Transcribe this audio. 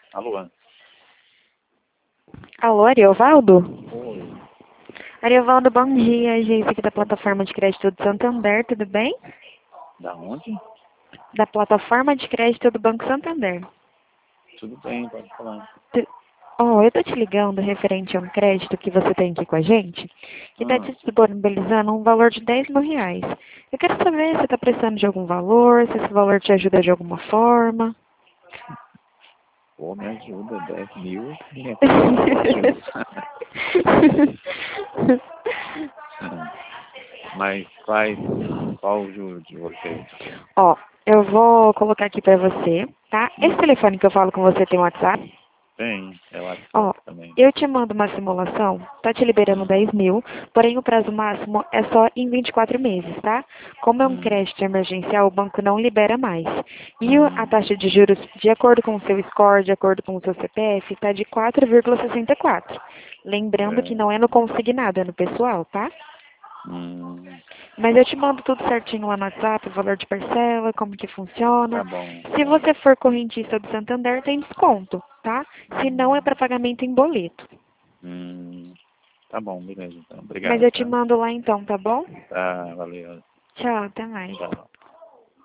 Alô? Alô, Ariovaldo? Oi. Ariovaldo, bom dia. Agência aqui da plataforma de crédito do Santander, tudo bem? Da onde? Da plataforma de crédito do Banco Santander. Tudo bem, pode falar. Eu tô te ligando referente a um crédito que você tem aqui com a gente, que está te disponibilizando um valor de R$ 10.000. Eu quero saber se você está precisando de algum valor, se esse valor te ajuda de alguma forma. Pô, me ajuda, 10 mil. Mas qual o juro de vocês? Eu vou colocar aqui para você, tá? Esse telefone que eu falo com você tem WhatsApp? Tem, é WhatsApp também. Eu te mando uma simulação, tá te liberando 10 mil, porém o prazo máximo é só em 24 meses, tá? Como é um crédito emergencial, o banco não libera mais. E a taxa de juros, de acordo com o seu score, de acordo com o seu CPF, está de 4,64. Lembrando que não é no consignado, é no pessoal, tá? Mas eu te mando tudo certinho lá no WhatsApp, o valor de parcela, como que funciona. Tá bom. Se você for correntista do Santander, tem desconto, tá? Se não, é para pagamento em boleto. Tá bom, beleza então. Mas Obrigado, eu te tá? mando lá então, tá bom? Tá, valeu. Tchau, até mais. Tchau.